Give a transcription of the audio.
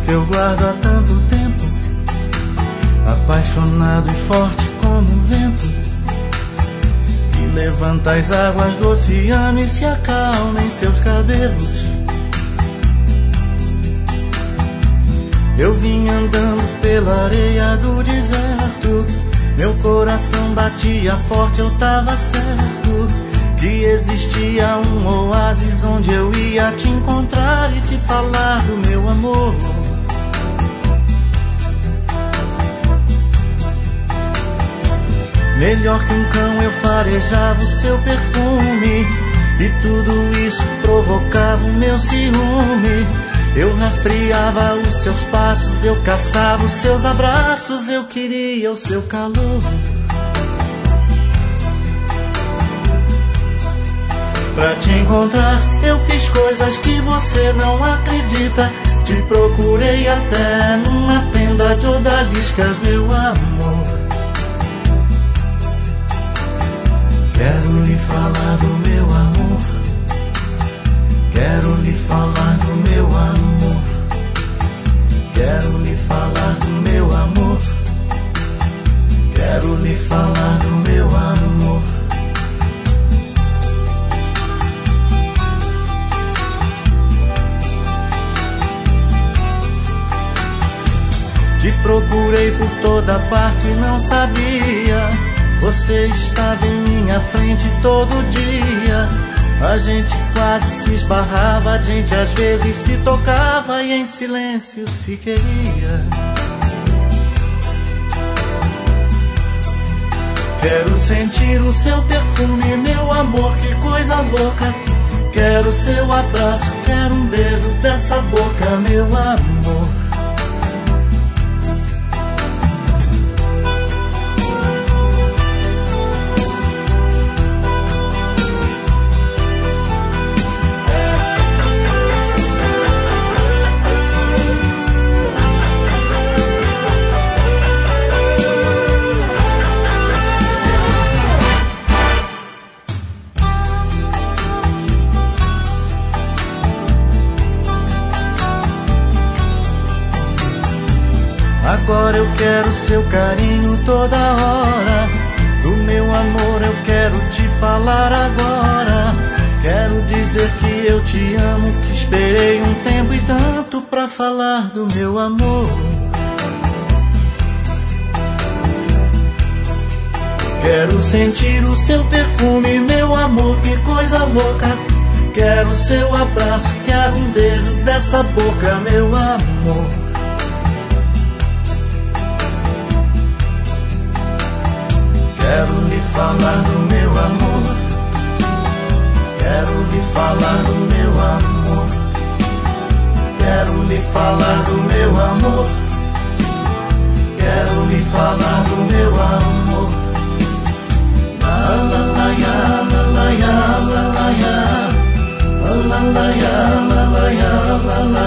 que eu guardo há tanto tempo, apaixonado e forte como o vento, que levanta as águas do oceano e se acalma em seus cabelos. Eu vim andando pela areia do deserto, meu coração batia forte, eu tava certo que existia um oásis onde eu ia te encontrar e te falar do meu amor. Melhor que um cão eu farejava o seu perfume, e tudo isso provocava o meu ciúme. Eu rastreava os seus passos, eu caçava os seus abraços, eu queria o seu calor. Pra te encontrar eu fiz coisas que você não acredita. Te procurei até numa tenda de odaliscas, meu amor. Quero lhe falar do meu amor, quero lhe falar do meu amor, quero lhe falar do meu amor, quero lhe falar do meu amor. Te procurei por toda parte, não sabia, você estava em minha frente todo dia. A gente quase se esbarrava, a gente às vezes se tocava e em silêncio se queria. Quero sentir o seu perfume, meu amor, que coisa louca. Quero seu abraço, quero um beijo dessa boca, meu amor. Agora eu quero seu carinho toda hora, do meu amor eu quero te falar agora. Quero dizer que eu te amo, que esperei um tempo e tanto pra falar do meu amor. Quero sentir o seu perfume, meu amor, que coisa louca. Quero seu abraço, quero um beijo dessa boca, meu amor. Quero lhe falar do meu amor, quero lhe falar do meu amor, quero lhe falar do meu amor, quero lhe falar do meu amor. La la la ya, la la ya, la la ya, la la ya, la la ya, la la